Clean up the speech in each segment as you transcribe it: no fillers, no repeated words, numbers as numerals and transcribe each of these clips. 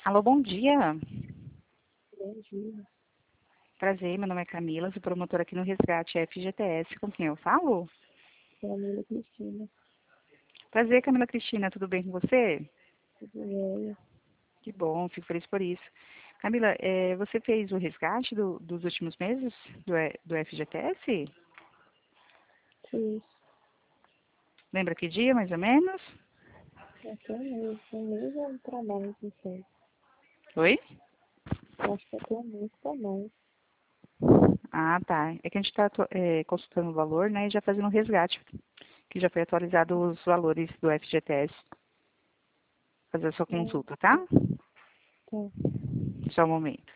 Alô, bom dia. Bom dia. Prazer, meu nome é Camila, sou promotora aqui no Resgate FGTS. Com quem eu falo? Camila Cristina. Prazer, Camila Cristina, tudo bem com você? Tudo bem? Que bom, fico feliz por isso. Camila, você fez o resgate dos últimos meses do FGTS? Fiz. Lembra que dia, mais ou menos? Até um mês é um trabalho, não sei. Oi? Acho que até um mês também. Ah, tá. É que a gente está consultando o valor, né, e já fazendo o resgate, que já foi atualizado os valores do FGTS. Fazer a sua consulta, tá? Tá. Só um momento.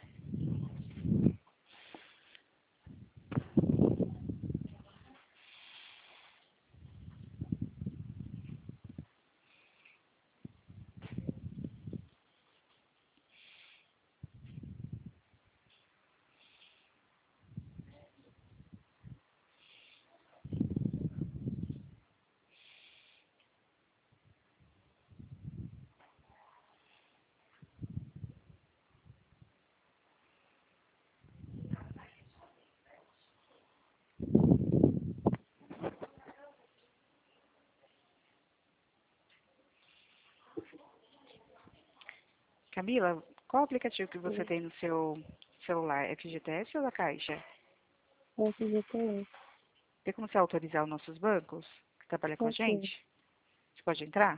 Camila, qual aplicativo que você tem no seu celular? FGTS ou da Caixa? FGTS. Tem como você autorizar os nossos bancos que trabalham com a Ok. gente? Você pode entrar?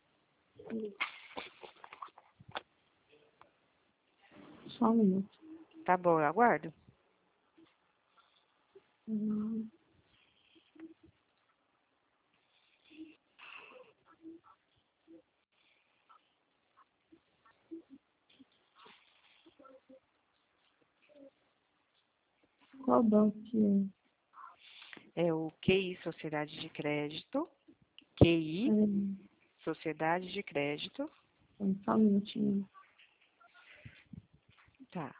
Só um minuto. Tá bom, eu aguardo. Hum. Qual banco que É o QI Sociedade de Crédito. é? QI Sociedade de Crédito. Só um minutinho. Tá.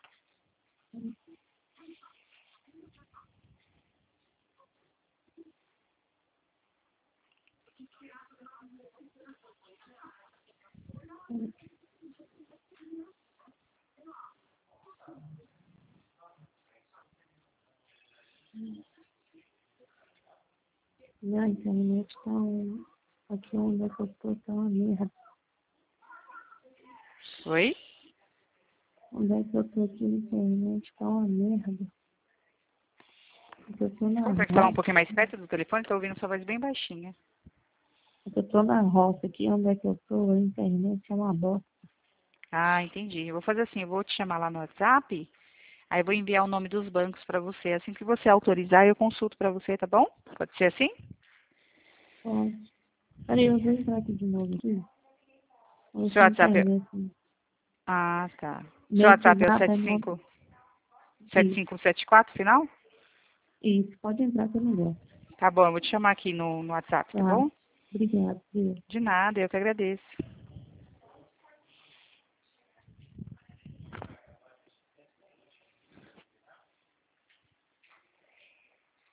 Minha internet tá aqui onde é que eu tô, tá uma merda. Oi? Onde é que eu tô aqui na internet? Tá uma merda. Eu tô na Consegue falar um roça. pouquinho mais perto do telefone? Estou ouvindo sua voz bem baixinha. Eu tô na roça aqui, onde é que eu tô? A internet é uma bosta. Ah, entendi. Eu vou fazer assim, eu vou te chamar lá no WhatsApp, aí eu vou enviar o nome dos bancos para você. Assim que você autorizar, eu consulto para você, tá bom? Pode ser assim? Pode. Peraí, eu vou entrar aqui de novo aqui. Vou Seu sem WhatsApp é... internet. Ah, tá. Seu Nesse WhatsApp é o mapa é no... Isso, 7574, final? isso. Pode entrar que eu não gosto. Tá bom, eu vou te chamar aqui no WhatsApp, tá Tá. bom? Obrigada. De nada, eu que agradeço.